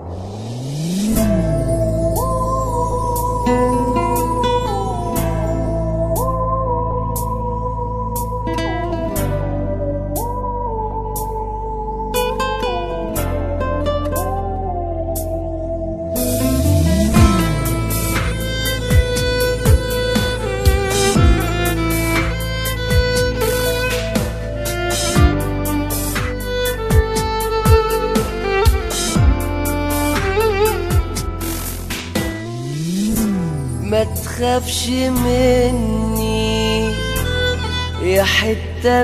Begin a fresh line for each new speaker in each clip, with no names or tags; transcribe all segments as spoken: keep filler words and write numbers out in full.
ما تخافش مني يا حتة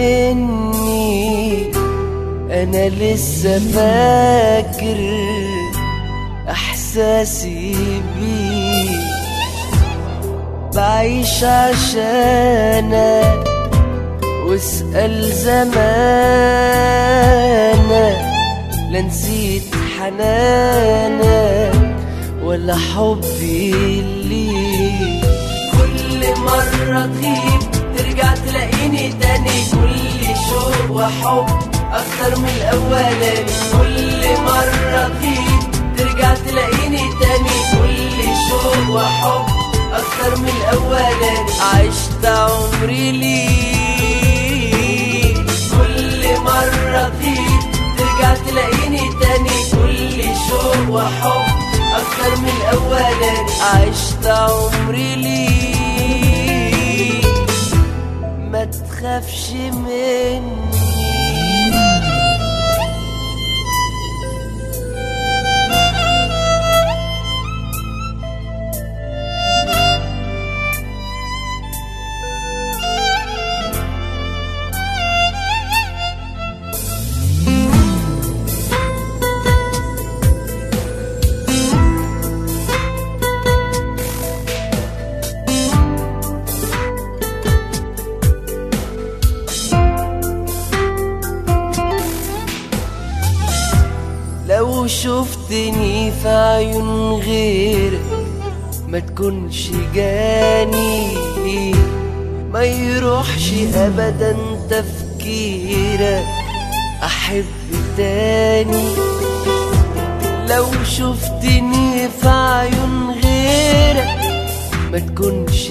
مني، أنا لسه فاكر إحساسي بيك، بعيش عشانك واسأل زمانك، لا نسيت حنانك ولا حبي ليك. كل مرة تغيب ترجع تلاقيني تاني، كل شوق وحب أكتر من الأولاني. كل مرة تغيب ترجع تلاقيني تاني، كل شوق وحب أكتر من الأولاني. عشت عمري ليك، كل مرة تغيب ترجع تلاقيني تاني، كل شوق وحب أكتر من الأولاني. عشت عمري ليك، ما تخافش مني. لو شفتني في عيون غيرك ما تكونش جاني، ما يروحش ابدا تفكيرك احب تاني. لو شفتني في عيون غيرك ما تكونش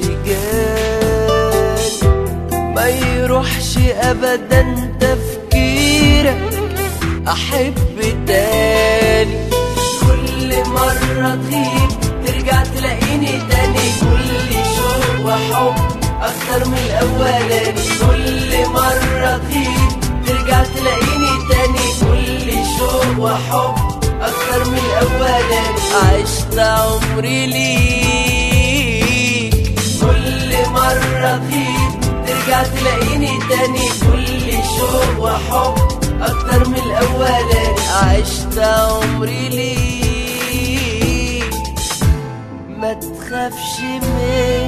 جاني، ما يروحش ابدا تفكيرك أحب تاني. كل مرة تغيب ترجع تلاقيني تاني، كل شوق وحب أكتر من الأولاني. كل مرة تغيب ترجع تلاقيني تاني، كل شوق وحب أكتر من الأولاني. عشت عمري ليك، كل مرة تغيب ترجع تلاقيني تاني، كل شوق وحب أكتر من الأولاني. عشت عمري ليك، ما تخافش مني.